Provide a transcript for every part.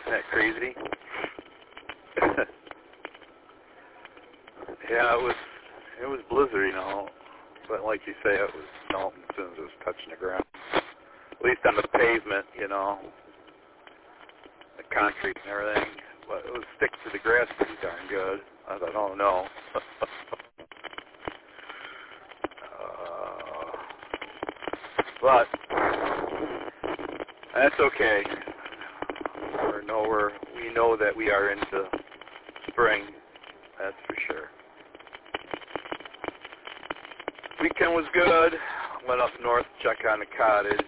that crazy? Yeah, it was blizzard, you know. But like you say, it was melting as soon as it was touching the ground. At least on the pavement, you know, the concrete and everything. But it would stick to the grass pretty darn good. I thought, oh no. But that's okay. We know that we are into spring. That's for sure. Weekend was good. Went up north to check on the cottage.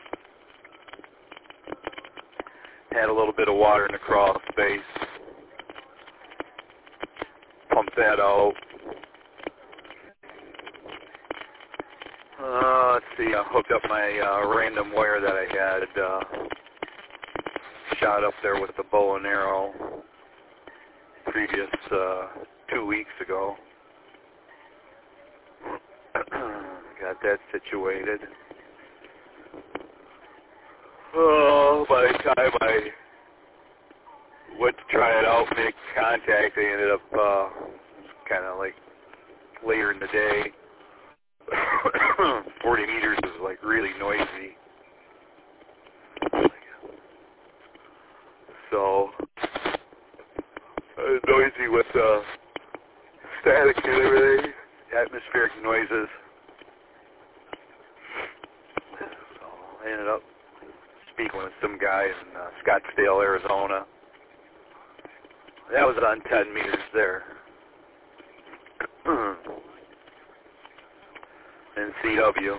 Had a little bit of water in the crawl space. Pumped that out. Let's see, I hooked up my random wire that I had shot up there with the bow and arrow previous 2 weeks ago. Got that situated. Oh, by the time I went to try it out, make contact, I ended up kind of like later in the day. 40 meters is like really noisy. So, noisy with static and everything, atmospheric noises. So I ended up speaking with some guy in Scottsdale, Arizona. That was on 10 meters there. In CW.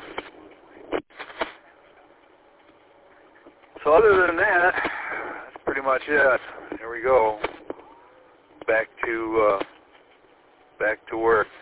So other than that, that's pretty much it. Here we go. Back to work.